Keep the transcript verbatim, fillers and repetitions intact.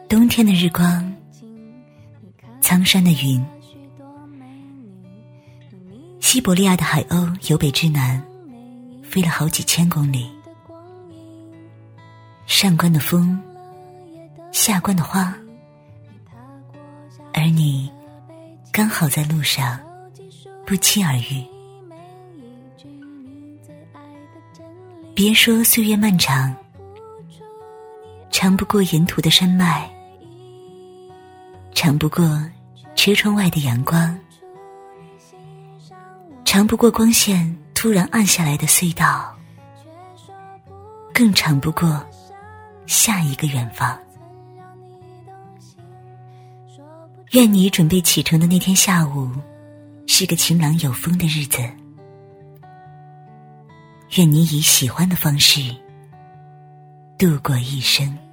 冬天的日光，苍山的云，西伯利亚的海鸥由北至南飞了好几千公里，上官的风，下官的花，而你刚好在路上不期而遇。别说岁月漫长，长不过沿途的山脉，长不过车窗外的阳光，长不过光线突然暗下来的隧道，更长不过下一个远方。愿你准备启程的那天下午是个晴朗有风的日子，愿你以喜欢的方式度过一生。